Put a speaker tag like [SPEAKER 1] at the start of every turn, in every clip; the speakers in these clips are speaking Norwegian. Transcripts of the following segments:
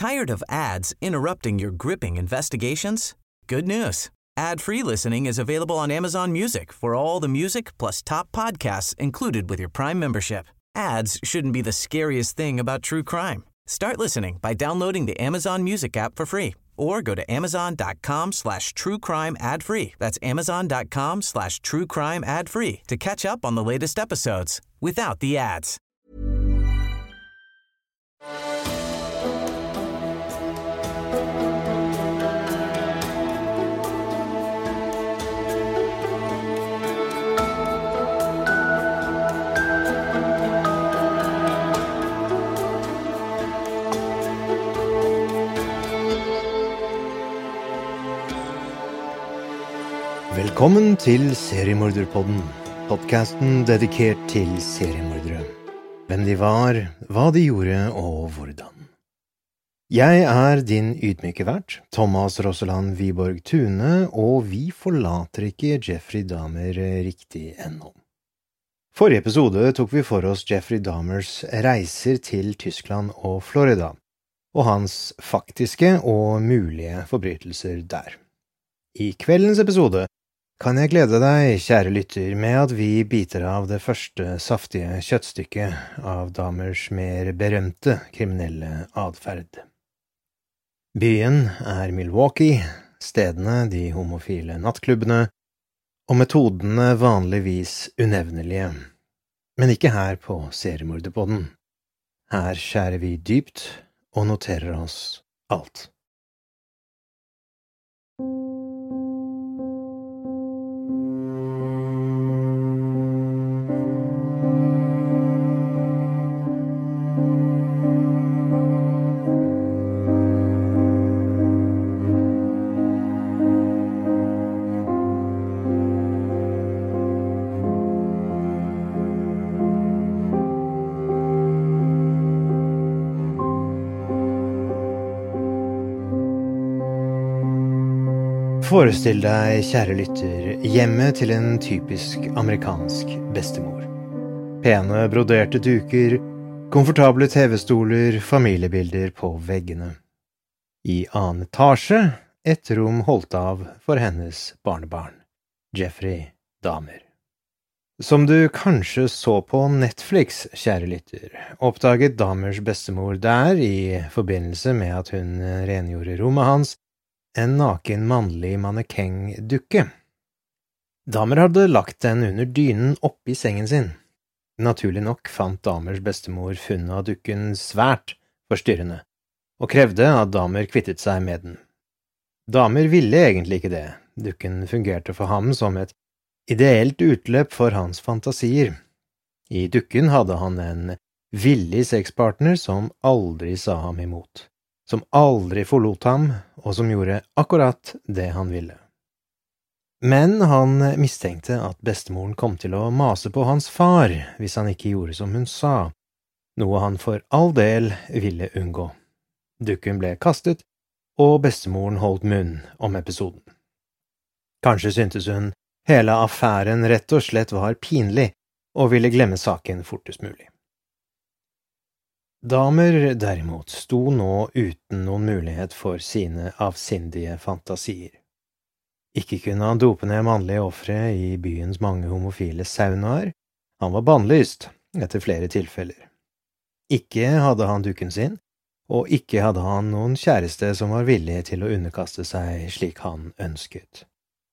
[SPEAKER 1] Tired of ads interrupting your gripping investigations? Good news. Ad-free listening is available on Amazon Music for all the music plus top podcasts included with your Prime membership. Ads shouldn't be the scariest thing about true crime. Start listening by downloading the Amazon Music app for free or go to amazon.com/truecrime ad-free. That's amazon.com/truecrime ad-free to catch up on the latest episodes without the ads.
[SPEAKER 2] Velkommen til Seriemorderpodden, podcasten dedikert til seriemordere. Hvem de var, hva de gjorde og hvordan. Jeg din ydmyke vert, Thomas Rosseland Wiborg Tune, og vi forlater ikke Jeffrey Dahmer riktig ennå. Forrige episode tok vi for oss Jeffrey Dahmers reiser til Tyskland og Florida, og hans faktiske og mulige forbrytelser der. I kveldens episode kan jeg glede deg, kjære lytter, med at vi biter av det første saftige kjøttstykket av Dahmers mer berømte kriminelle adferd. Byen Milwaukee, stedene de homofile nattklubbene, og metodene vanligvis unevnelige. Men ikke her på Seriemorderpodden. Her skjærer vi dypt og noterer oss alt. Forestill deg, kjære lytter, hjemmet til en typisk amerikansk bestemor. Pene broderte duker, komfortable TV-stoler, familiebilder på veggene. I annen etasje, et rom holdt av for hennes barnebarn, Jeffrey Dahmer. Som du kanskje så på Netflix, kjære lytter, oppdaget Dahmers bestemor der, i forbindelse med at hun rengjorde rommet hans, en naken mannlig mannekeng-dukke. Dahmer hadde lagt den under dynen oppi sengen sin. Naturlig nok fant Dahmers bestemor funnet av dukken svært forstyrrende, og krevde at Dahmer kvittet seg med den. Dahmer ville egentlig ikke det. Dukken fungerte for ham som et ideelt utløp for hans fantasier. I dukken hadde han en villig sexpartner som aldri sa ham imot, som aldri forlot ham, og som gjorde akkurat det han ville. Men han mistenkte at bestemoren kom til å mase på hans far hvis han ikke gjorde som hun sa, noe han for all del ville unngå. Dukken ble kastet, og bestemoren holdt munn om episoden. Kanskje syntes hun hele affæren rett og slett var pinlig, og ville glemme saken fortest mulig. Dahmer derimot sto nå uten noen mulighet for sine avsindige fantasier. Ikke kunne han dope ned mannlige ofre i byens mange homofile saunaer, han var bannlyst etter flere tilfeller. Ikke hadde han dukken sin, og ikke hadde han noen kjæreste som var villig til å underkaste seg slik han ønsket.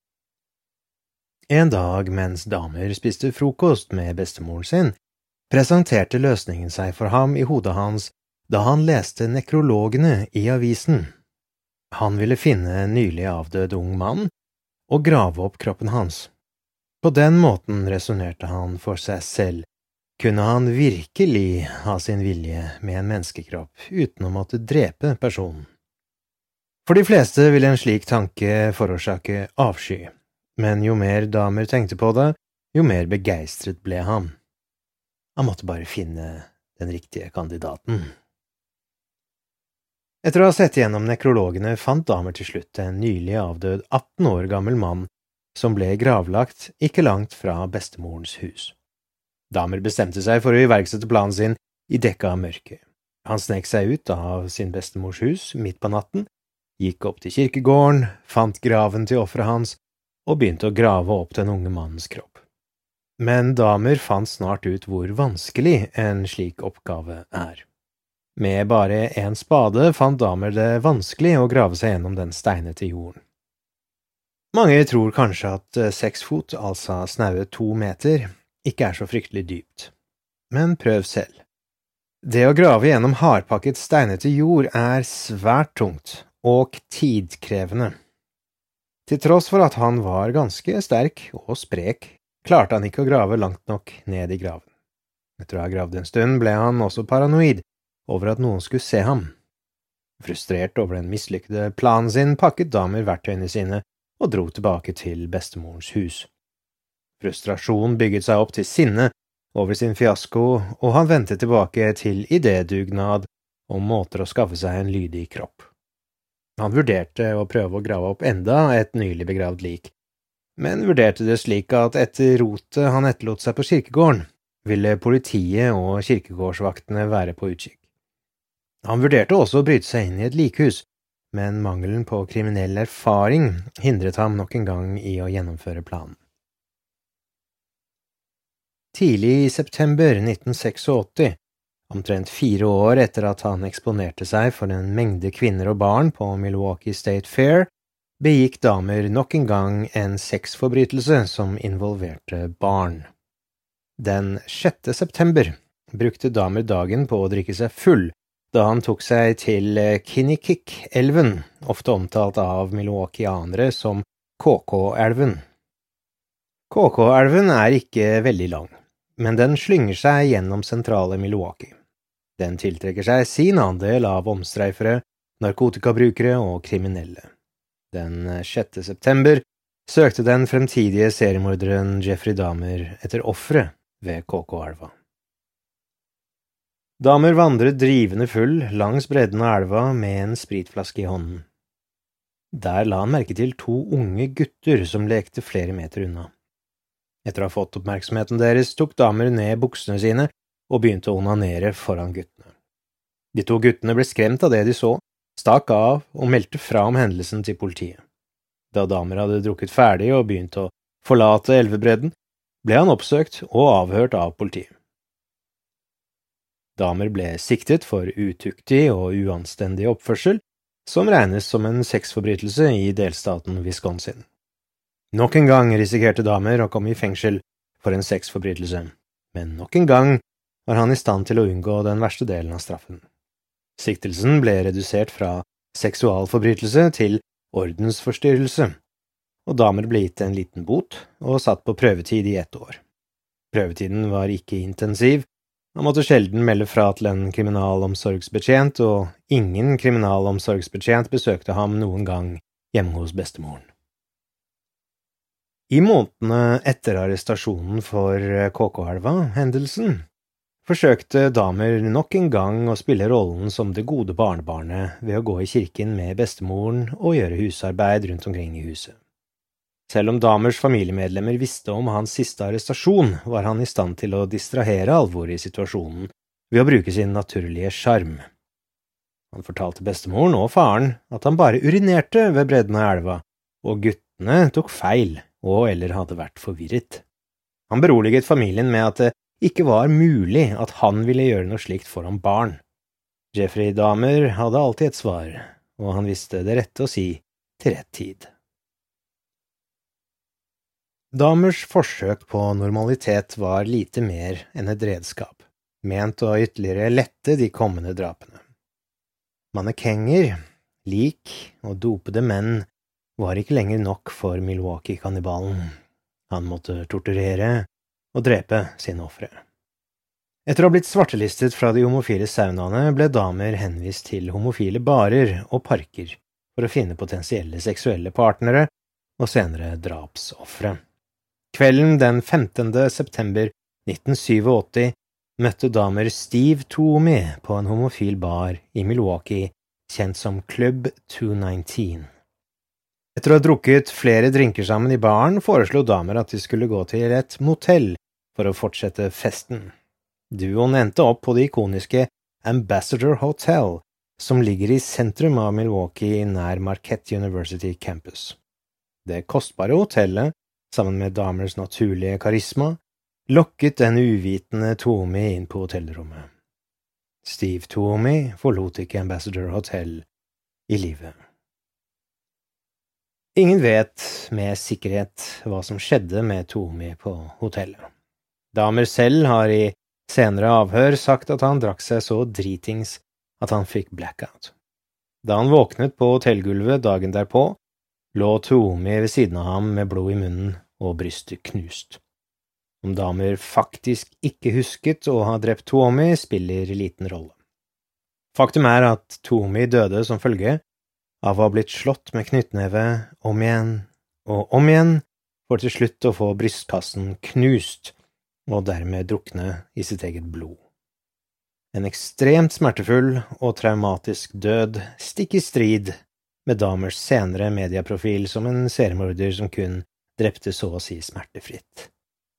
[SPEAKER 2] En dag mens Dahmer spiste frokost med bestemoren sin, presenterte løsningen seg for ham i hodet hans da han leste nekrologene i avisen. Han ville finne en nylig avdød ung mann og grave opp kroppen hans. På den måten resonerte han for seg selv. Kunne han virkelig ha sin vilje med en menneskekropp uten å måtte drepe personen? For de fleste ville en slik tanke forårsake avsky, men jo mer Dahmer tenkte på det, jo mer begeistret ble han. Han måtte bare finne den riktige kandidaten. Etter å ha sett gjennom nekrologene fant Dahmer til slutt en nylig avdød 18 år gammel mann som ble gravlagt ikke langt fra bestemorens hus. Dahmer bestemte seg for å iverksette planen sin i dekka av mørket. Han snek seg ut av sin bestemors hus midt på natten, gikk opp til kirkegården, fant graven til offeret hans og begynte å grave opp den unge mannens kropp. Men Dahmer fant snart ut hvor vanskelig en slik oppgave er. Med bare en spade fant Dahmer det vanskelig å grave seg gjennom den steinete jorden. Mange tror kanskje at 6 fot, altså snaue 2 meter, ikke er så fryktelig dypt. Men prøv selv. Det å grave gjennom hardpakket steinete jord er svært tungt og tidkrevende. Til tross for at han var ganske sterk og sprek, klarte han ikke å grave langt nok ned i graven. Etter å ha gravd en stund ble han også paranoid over at noen skulle se ham. Frustrert over den mislykkede planen sin, pakket Dahmer verktøyene sine og dro tilbake til bestemorens hus. Frustrasjon bygget seg opp til sinne over sin fiasko, og han vendte tilbake til idédugnad om måter å skaffe seg en lydig kropp. Han vurderte å prøve å grave opp enda et nylig begravd lik, men vurderte det slik at etter rotet han etterlot seg på kirkegården, ville politiet og kirkegårdsvaktene være på utkikk. Han vurderte også å bryte seg inn i et likhus, men mangelen på kriminell erfaring hindret ham nok en gang i å gjennomføre planen. Tidlig i september 1986, omtrent 4 år etter at han eksponerte seg for en mengde kvinner og barn på Milwaukee State Fair, begikk Dahmer nok en gang en sexforbrytelse som involverte barn. Den 6. september brukte Dahmer dagen på å drikke seg full, da han tok seg til Kinnikik-elven, ofte omtalt av milwaukeeanere som KK-elven. KK-elven er ikke veldig lang, men den slynger seg gjennom sentrale Milwaukee. Den tiltrekker seg sin andel av omstreifere, narkotikabrukere og kriminelle. Den 6. september søkte den fremtidige seriemorderen Jeffrey Dahmer etter offre ved KK-elva. Dahmer vandret drivende full langs bredden av elva med en spritflaske i hånden. Der la han merke til 2 unge gutter som lekte flere meter unna. Etter å ha fått oppmerksomheten deres tok Dahmer ned buksene sine og begynte å onanere foran guttene. De 2 guttene ble skremt av det de så, stakk av og meldte fra om hendelsen til politiet. Da Dahmer hadde drukket ferdig og begynt å forlate elvebredden, ble han oppsøkt og avhørt av politiet. Dahmer ble siktet for utuktig og uanstendig oppførsel, som regnes som en sexforbrytelse i delstaten Wisconsin. Nok en gang risikerte Dahmer å komme i fengsel for en sexforbrytelse, men nok en gang var han i stand til å unngå den verste delen av straffen. Siktelsen ble redusert fra seksualforbrytelse til ordensforstyrrelse, og Dahmer ble gitt en liten bot og satt på prøvetid i 1 år. Prøvetiden var ikke intensiv. Han måtte sjelden melde fra til en kriminalomsorgsbetjent, og ingen kriminalomsorgsbetjent besøkte ham noen gang hjemme hos bestemoren. I månedene etter arrestasjonen for KK-elva-hendelsen forsøkte Dahmer nok en gang å spille rollen som det gode barnebarnet ved å gå i kirken med bestemoren og gjøre husarbeid rundt omkring i huset. Selv om Dahmers familiemedlemmer visste om hans siste arrestasjon, var han i stand til å distrahere alvoret i situasjonen ved å bruke sin naturlige sjarm. Han fortalte bestemoren og faren at han bare urinerte ved bredden av elva, og guttene tok feil og eller hadde vært forvirret. Han beroliget familien med at det ikke var mulig at han ville gjøre noe slikt foran barn. Jeffrey Dahmer hadde alltid et svar, og han visste det rette å si til rett tid. Dahmers forsøk på normalitet var lite mer enn et redskap, ment å ytterligere lette de kommende drapene. Mannekenger, lik og dopede menn var ikke lenger nok for Milwaukee-kannibalen. Han måtte torturere og drepe sine ofre. Etter å ha blitt svartelistet fra de homofile saunaene ble Dahmer henvist til homofile barer og parker for å finne potensielle seksuelle partnere og senere drapsoffre. Kvelden den 15. september 1987 møtte Dahmer Steve Toomey på en homofil bar i Milwaukee, kjent som Club 219. Etter å ha drukket flere drinker sammen i baren, foreslo Dahmer at de skulle gå til et motell for å fortsette festen. Duoen endte opp på det ikoniske Ambassador Hotel, som ligger i sentrum av Milwaukee nær Marquette University campus. Det kostbare hotellet, sammen med damers naturlige karisma, lokket den uvitende Twomey inn på hotellrommet. Steve Twomey forlot ikke Ambassador Hotel i livet. Ingen vet med sikkerhet hva som skjedde med Twomey på hotellet. Damer selv har i senere avhør sagt at han drakk seg så dritings at han fikk blackout. Da han våknet på hotellgulvet dagen derpå, lå Twomey ved siden av ham med blod i munnen og brystet knust. Om damer faktisk ikke husket å ha drept Twomey, spiller liten rolle. Faktum er at Twomey døde som følge av å ha blitt slått med knyttneve om igjen og om igjen, for til slutt å få brystkassen knust og dermed drukne i sitt eget blod. En ekstremt smertefull og traumatisk død stikk i strid med Dahmers senere medieprofil som en seriemorder som kun drepte så å si smertefritt.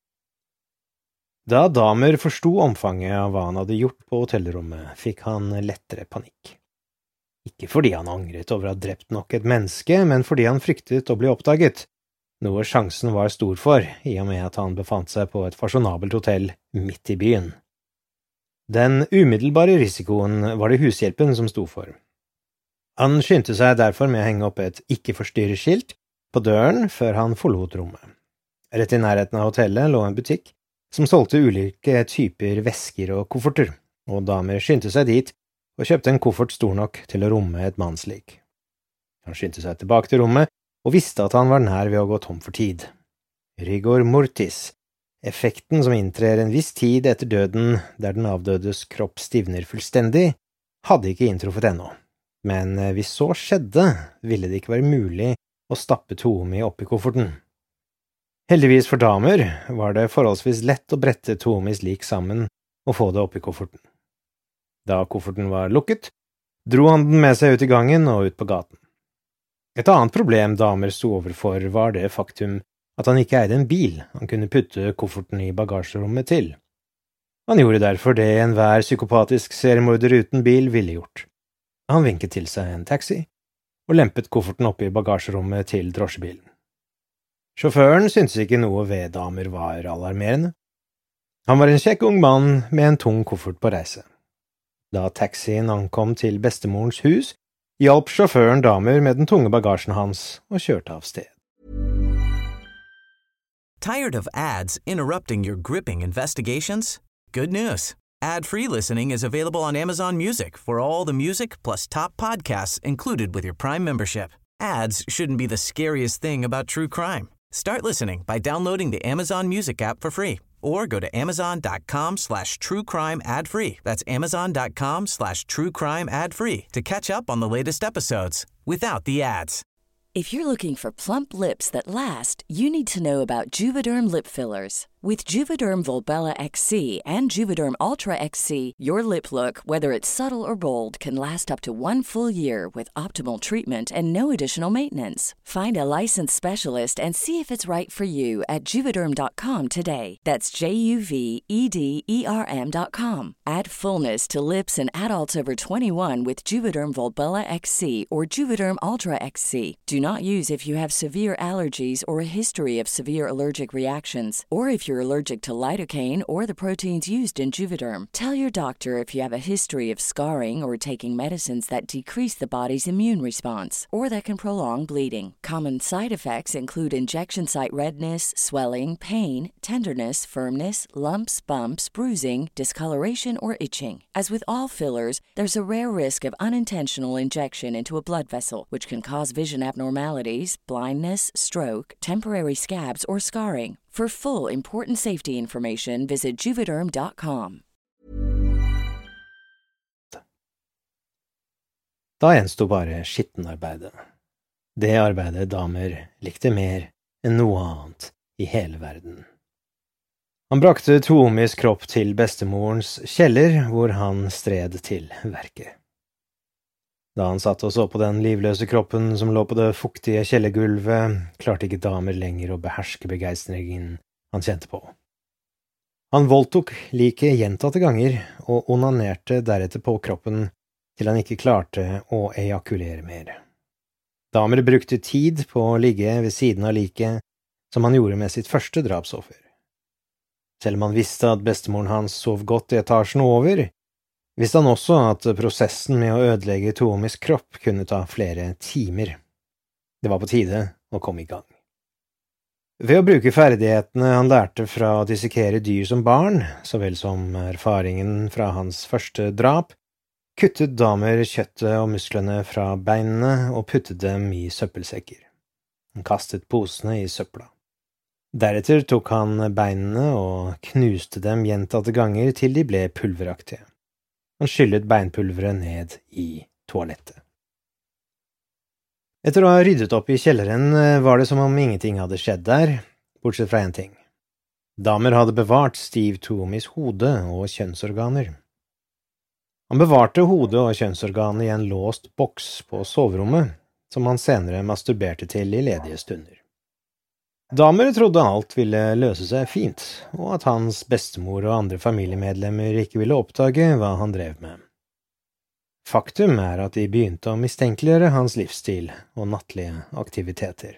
[SPEAKER 2] Da Dahmer forsto omfanget av hva han hadde gjort på hotellrommet, fikk han lettere panikk. Ikke fordi han angret over å ha drept nok et menneske, men fordi han fryktet å bli oppdaget, noe sjansen var stor for, i og med at han befant seg på et fasjonabelt hotell midt i byen. Den umiddelbare risikoen var det hushjelpen som sto for. Han skyndte seg derfor med å henge opp et ikke-forstyrre-skilt på døren før han forlot rommet. Rett i nærheten av hotellet lå en butikk som solgte ulike typer vesker og kofferter, og Dahmer skyndte seg dit og kjøpte en koffert stor nok til å romme et mannslik. Han skyndte seg tilbake til rommet og visste at han var nær ved å gå tom for tid. Rigor mortis, effekten som inntrer en viss tid etter døden der den avdødes kropp stivner fullstendig, hadde ikke inntruffet ennå. Men hvis så skjedde, ville det ikke være mulig å stappe Twomey opp i kofferten. Heldigvis for Dahmer var det forholdsvis lett å brette Twomeys lik sammen og få det opp i kofferten. Da kofferten var lukket, dro han den med seg ut i gangen og ut på gaten. Et annet problem Dahmer sto overfor var det faktum at han ikke eide en bil han kunne putte kofferten i bagasjerommet til. Han gjorde derfor det enhver psykopatisk seriemorder uten bil ville gjort. Han vinket til seg en taxi og lempet kofferten opp i bagasjerommet til drosjebilen. Sjåføren syntes ikke noe ved Dahmer var alarmerende. Han var en kjekk ung mann med en tung koffert på reise. Da taxien ankom til bestemorens hus, hjalp sjåføren Dahmer med den tunge bagasjen hans og kjørte av sted.
[SPEAKER 1] Tired of ads interrupting your gripping investigations? Good news. Ad-free listening is available on Amazon Music for all the music plus top podcasts included with your Prime membership. Ads shouldn't be the scariest thing about true crime. Start listening by downloading the Amazon Music app for free or go to amazon.com/truecrime ad-free. That's amazon.com/truecrime ad-free to catch up on the latest episodes without the ads.
[SPEAKER 3] If you're looking for plump lips that last, you need to know about Juvederm lip fillers. With Juvederm Volbella XC and Juvederm Ultra XC, your lip look, whether it's subtle or bold, can last up to 1 full year with optimal treatment and no additional maintenance. Find a licensed specialist and see if it's right for you at Juvederm.com today. That's JUVEDERM.com. Add fullness to lips in adults over 21 with Juvederm Volbella XC or Juvederm Ultra XC. Do not use if you have severe allergies or a history of severe allergic reactions, or if you're allergic to lidocaine or the proteins used in Juvederm. Tell your doctor if you have a history of scarring or taking medicines that decrease the body's immune response or that can prolong bleeding. Common side effects include injection site redness, swelling, pain, tenderness, firmness, lumps, bumps, bruising, discoloration, or itching. As with all fillers, there's a rare risk of unintentional injection into a blood vessel, which can cause vision abnormalities, blindness, stroke, temporary scabs, or scarring. For full, important safety information, visit Juvederm.com.
[SPEAKER 2] Da gjensto bare skittenarbeidet. Det arbeidet Dahmer likte mer enn noe annet i hele verden. Han brakte Twomeys kropp til bestemorens kjeller, hvor han stred til verket. Da han satt og så på den livløse kroppen som lå på det fuktige kjellergulvet, klarte ikke Dahmer lenger å beherske begeistringen han kjente på. Han voldtok liket gjentatte ganger og onanerte deretter på kroppen til han ikke klarte å ejakulere mer. Dahmer brukte tid på å ligge ved siden av liket som han gjorde med sitt første drapsoffer. Selv om han visste at bestemoren hans sov godt i etasjen over, visste han også at prosessen med å ødelegge Tuomis kropp kunne ta flere timer. Det var på tide å komme i gang. Ved å bruke ferdighetene han lærte fra å dissekere dyr som barn, så vel som erfaringen fra hans første drap, kuttet Dahmer kjøttet og musklene fra beinene og puttet dem i søppelsekker. Han kastet posene i søpla. Deretter tok han beinene og knuste dem gjentatte ganger til de ble pulveraktige. Han skyllet beinpulveret ned i toalettet. Etter å ha ryddet opp i kjelleren var det som om ingenting hadde skjedd der, bortsett fra en ting. Dahmer hadde bevart Steve Tuomis hode og kjønnsorganer. Han bevarte hodet og kjønnsorganet i en låst boks på soverommet, som han senere masturberte til i ledige stunder. Dahmer trodde alt ville løse seg fint, og at hans bestemor og andre familiemedlemmer ikke ville oppdage hva han drev med. Faktum at de begynte å mistenkeliggjøre hans livsstil og nattlige aktiviteter.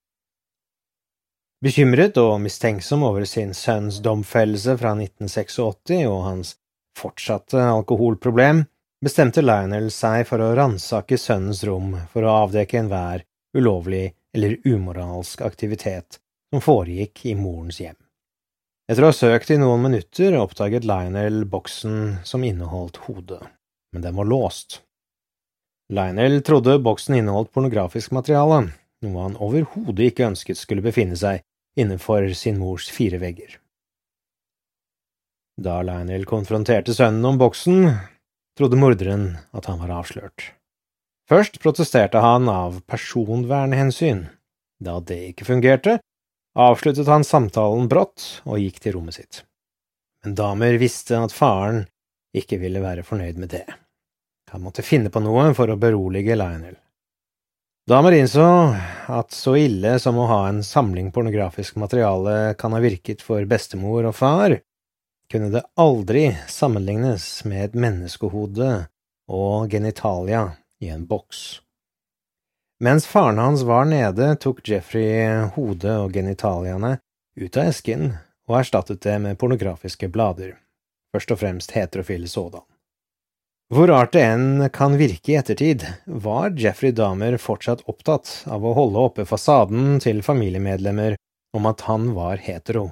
[SPEAKER 2] Bekymret og mistenksom over sin sønns domfellelse fra 1986 og hans fortsatte alkoholproblem, bestemte Lionel seg for å ransake sønnens rom for å avdekke enhver ulovlig eller umoralsk aktivitet som foregikk i morens hjem. Etter å ha søkt i noen minutter oppdaget Lionel boksen som inneholdt hodet, men den var låst. Lionel trodde boksen inneholdt pornografisk materiale, noe han overhodet ikke ønsket skulle befinne seg innenfor sin mors 4 vegger. Da Lionel konfronterte sønnen om boksen, trodde morderen at han var avslørt. Først protesterte han av personvernhensyn. Da det ikke fungerte, avsluttet han samtalen brått og gikk til rommet sitt. Men Dahmer visste at faren ikke ville være fornøyd med det. Han måtte finne på noe for å berolige Lionel. Dahmer innså at så ille som å ha en samling pornografisk materiale kan ha virket for bestemor og far, kunne det aldri sammenlignes med et menneskehode og genitalia i en boks. Mens faren hans var nede, tok Jeffrey hodet og genitaliene ut av esken og erstattet det med pornografiske blader, først og fremst heterofile sådan. Hvor rart det enn kan virke i ettertid, var Jeffrey Dahmer fortsatt opptatt av å holde oppe fasaden til familiemedlemmer om at han var hetero.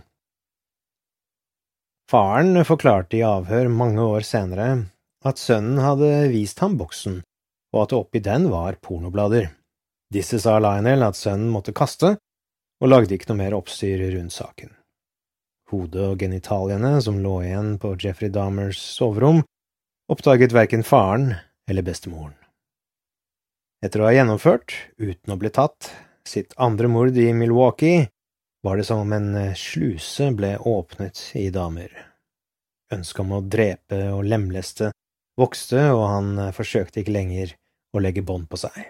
[SPEAKER 2] Faren forklarte i avhør mange år senere at sønnen hadde vist ham boksen, og at oppi den var pornoblader. Disse sa Lionel at sønnen måtte kaste, og lagde ikke noe mer oppstyr rundt saken. Hodet og genitaliene som lå igjen på Jeffrey Dahmers soverom, oppdaget hverken faren eller bestemoren. Etter å ha gjennomført, uten å bli tatt, sitt andre mord i Milwaukee, var det som om en sluse ble åpnet i Dahmer. Ønsket om å drepe og lemleste vokste, og han forsøkte ikke lenger å legge bånd på seg.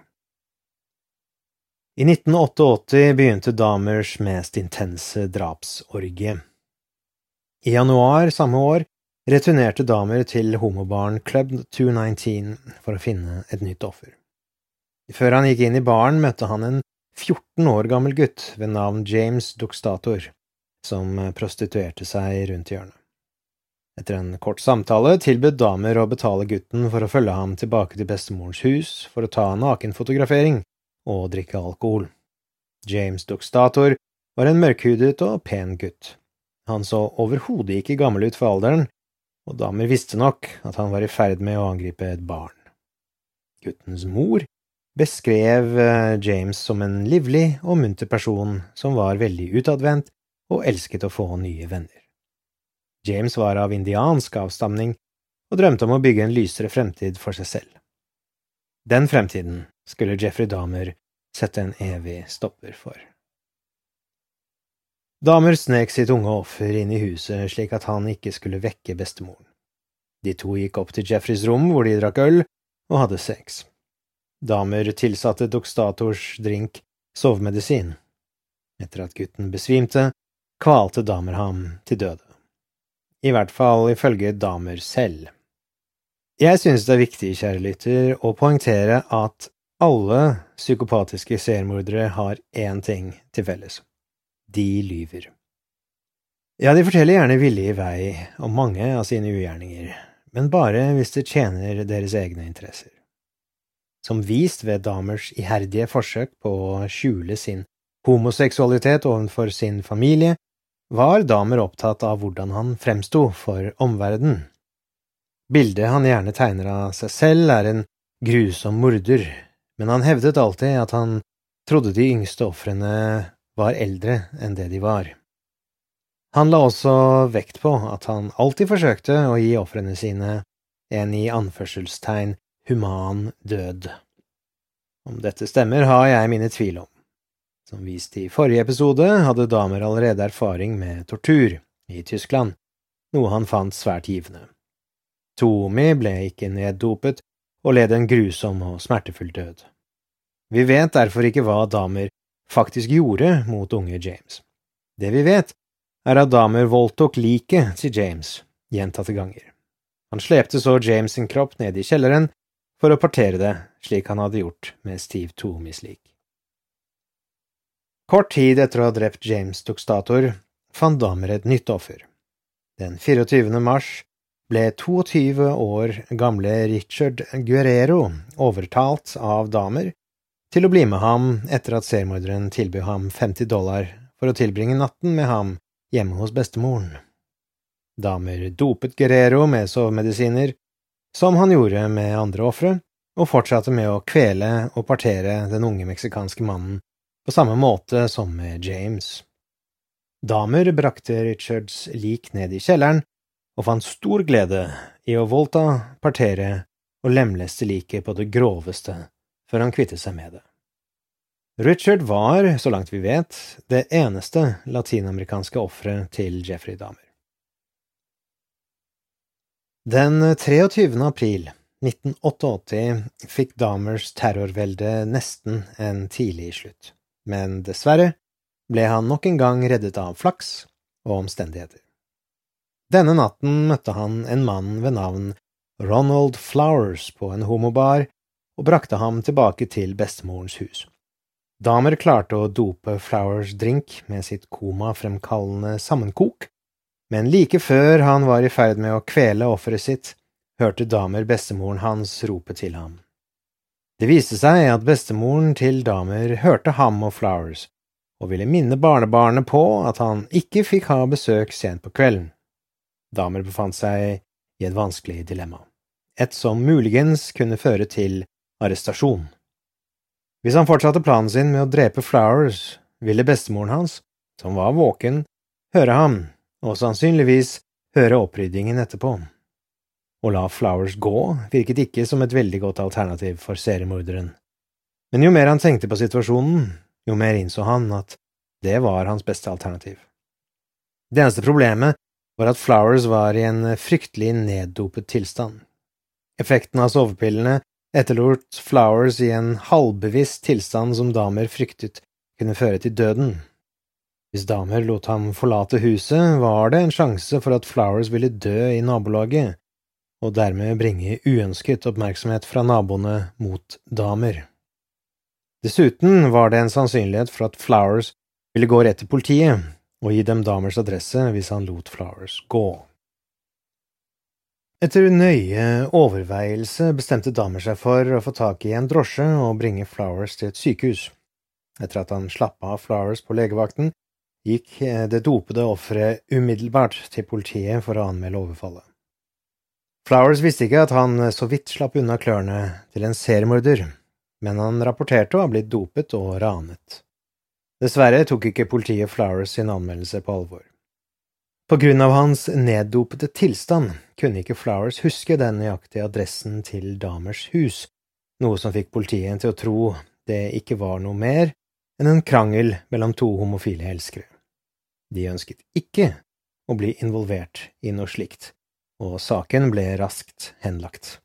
[SPEAKER 2] I 1988 begynte Dahmers mest intense drapsorgie. I januar samme år returnerte Dahmer til homobaren Club 219 for å finne et nytt offer. Før han gikk inn i baren møtte han en 14 år gammel gutt ved navn James Duxtator, som prostituerte seg rundt hjørnet. Etter en kort samtale tilbød Dahmer å betale gutten for å følge ham tilbake til bestemorens hus for å ta nakenfotografering og drikke alkohol. James Duxtator var en mørkhudet og pen gutt. Han så overhodet ikke gammel ut for alderen, og Dahmer visste nok at han var i ferd med å angripe et barn. Guttens mor beskrev James som en livlig og munter person som var veldig utadvendt og elsket å få nye venner. James var av indiansk avstamning og drømte om å bygge en lysere fremtid for seg selv. Den fremtiden skulle Jeffrey Dahmer sette en evig stopper for. Dahmer snek sitt unge offer inn i huset slik at han ikke skulle vekke bestemoren. De to gikk opp til Jeffreys rom hvor de drakk øl og hadde sex. Dahmer tilsatte Duxtators drink sovemedisin. Etter at gutten besvimte, kvalte Dahmer ham til døde. I hvert fall ifølge Dahmer selv. Jeg synes det viktig, kjære lytter, å poengtere at alle psykopatiske seriemordere har én ting til felles. De lyver. Ja, de forteller gjerne villig i vei om mange av sine ugjerninger, men bare hvis det tjener deres egne interesser. Som vist ved Dahmers iherdige forsøk på å skjule sin homoseksualitet overfor sin familie, var Dahmer opptatt av hvordan han fremsto for omverdenen. Bildet han gjerne tegner av seg selv en grusom morder, men han hevdet alltid at han trodde de yngste ofrene var eldre enn det de var. Han la også vekt på at han alltid forsøkte å gi ofrene sine en i anførselstegn human død. Om dette stemmer har jeg mine tvil om. Som vist i forrige episode hadde Dahmer allerede erfaring med tortur i Tyskland, noe han fant svært givende. Tomi ble ikke neddopet og led en grusom og smertefull død. Vi vet derfor ikke hva Dahmer faktisk gjorde mot unge James. Det vi vet at Dahmer voldtok liket til James gjentatte ganger. Han slepte så James sin kropp ned i kjelleren for å partere det, slik han hadde gjort med Steve Tomis lik. Kort tid etter å ha drept James Dokstator fant Dahmer et nytt offer. Den 24. mars ble 22 år gamle Richard Guerrero overtalt av Dahmer til å bli med ham etter at seriemorderen tilbød ham $50 for å tilbringe natten med ham hjemme hos bestemoren. Dahmer dopet Guerrero med sovemedisiner, som han gjorde med andre ofre, og fortsatte med å kvele og partere den unge meksikanske mannen på samme måte som med James. Dahmer brakte Richards lik ned i kjelleren, og fant stor glede i å voldta, partere og lemleste liket på det groveste før han kvittet seg med det. Richard var, så langt vi vet, det eneste latinamerikanske offeret til Jeffrey Dahmer. Den 23. april 1988 fikk Dahmers terrorvelde nesten en tidlig slutt, men dessverre ble han nok en gang reddet av flaks og omstendigheter. Denne natten møtte han en mann ved navn Ronald Flowers på en homobar og brakte ham tilbake til bestemorens hus. Dahmer klarte å dope Flowers drink med sitt komafremkallende sammenkok, men like før han var i ferd med å kvele offeret sitt, hørte Dahmer bestemoren hans rope til ham. Det viste seg at bestemoren til Dahmer hørte ham og Flowers, og ville minne barnebarnet på at han ikke fikk ha besøk sent på kvelden. Dahmer befant seg i et vanskelig dilemma, et som muligens kunne føre til arrestasjon. Hvis han fortsatte planen sin med å drepe Flowers, ville bestemoren hans, som var våken, høre ham, og sannsynligvis høre oppryddingen etterpå. Å la Flowers gå virket ikke som et veldig godt alternativ for seriemorderen. Men jo mer han tenkte på situasjonen, jo mer innså han at det var hans beste alternativ. Det eneste problemet var at Flowers var i en fryktelig neddopet tilstand. Effekten av sovepillene etterlot Flowers i en halvbevisst tilstand som Dahmer fryktet kunne føre til døden. Hvis Dahmer lot ham forlate huset, var det en sjanse for at Flowers ville dø i nabolaget, og dermed bringe uønsket oppmerksomhet fra naboene mot Dahmer. Dessuten var det en sannsynlighet for at Flowers ville gå rett til politiet og gi dem Dahmers adresse hvis han lot Flowers gå. Etter nøye overveielse bestemte Dahmer seg for å få tak i en drosje og bringe Flowers til et sykehus. Etter at han slapp av Flowers på legevakten, gikk det dopede offeret umiddelbart til politiet for å anmelde overfallet. Flowers visste ikke at han så vidt slapp unna klørne til en seriemorder, men han rapporterte å ha blitt dopet og ranet. Dessverre tok ikke politiet Flowers sin anmeldelse på alvor. På grunn av hans neddopete tilstand kunne ikke Flowers huske den nøyaktige adressen til Dahmers hus, noe som fikk politiet til å tro det ikke var noe mer enn en krangel mellom to homofile elskere. De ønsket ikke å bli involvert i noe slikt, og saken ble raskt henlagt.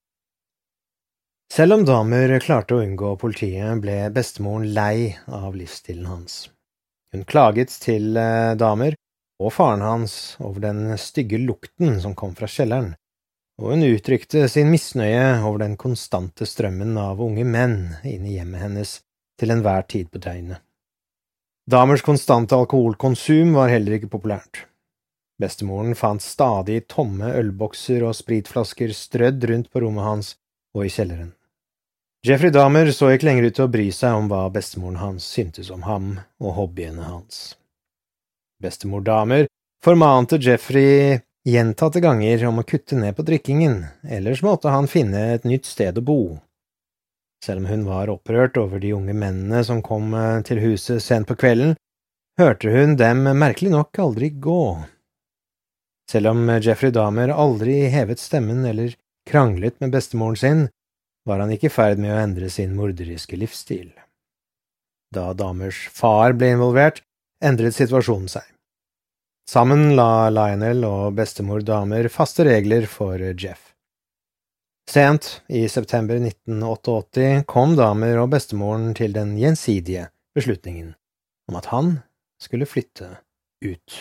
[SPEAKER 2] Selv om Dahmer klarte å unngå politiet, ble bestemoren lei av livsstilen hans. Hun klaget til Dahmer og faren hans over den stygge lukten som kom fra kjelleren, og hun uttrykte sin misnøye over den konstante strømmen av unge menn inn i hjemmet hennes til enhver tid på døgnet. Damers konstante alkoholkonsum var heller ikke populært. Bestemoren fant stadig tomme ølbokser og spritflasker strødd rundt på rommet hans og i kjelleren. Jeffrey Dahmer så ikke lenger ut til å bry seg om hva bestemoren hans syntes om ham og hobbyene hans. Bestemor Dahmer formante Jeffrey gjentatte ganger om å kutte ned på drikkingen, ellers måtte han finne et nytt sted å bo. Selv om hun var opprørt over de unge mennene som kom til huset sent på kvelden, hørte hun dem merkelig nok aldri gå. Selv om Jeffrey Dahmer aldri hevet stemmen eller kranglet med bestemoren sin, var han ikke i ferd med å endre sin morderiske livsstil. Da Dahmers far ble involvert, endret situasjonen seg. Sammen la Lionel og bestemor Dahmer faste regler for Jeff. Sent i september 1988 kom Dahmer og bestemoren til den gjensidige beslutningen om at han skulle flytte ut.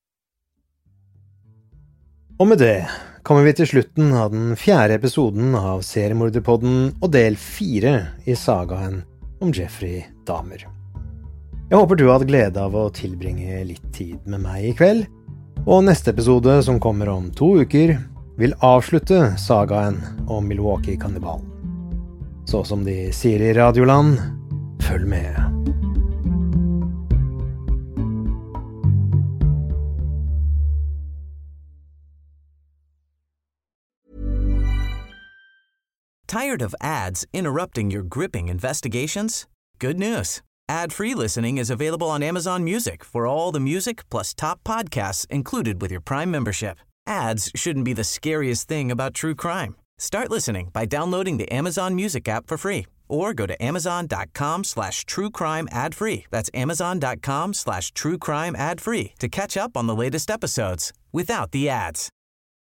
[SPEAKER 2] Og med det kommer vi til slutten av den 4. episoden av Seriemorderpodden og del 4 i sagaen om Jeffrey Dahmer. Jeg håper du hadde glede av å tilbringe litt tid med meg i kveld, og neste episode, som kommer om 2 uker, vil avslutte sagaen om Milwaukee-kannibalen. Så som de sier i Radioland, følg med.
[SPEAKER 1] Tired of ads interrupting your gripping investigations? Good news. Ad-free listening is available on Amazon Music for all the music plus top podcasts included with your Prime membership. Ads shouldn't be the scariest thing about true crime. Start listening by downloading the Amazon Music app for free or go to amazon.com/truecrime ad-free. That's amazon.com/truecrime ad-free to catch up on the latest episodes without the ads.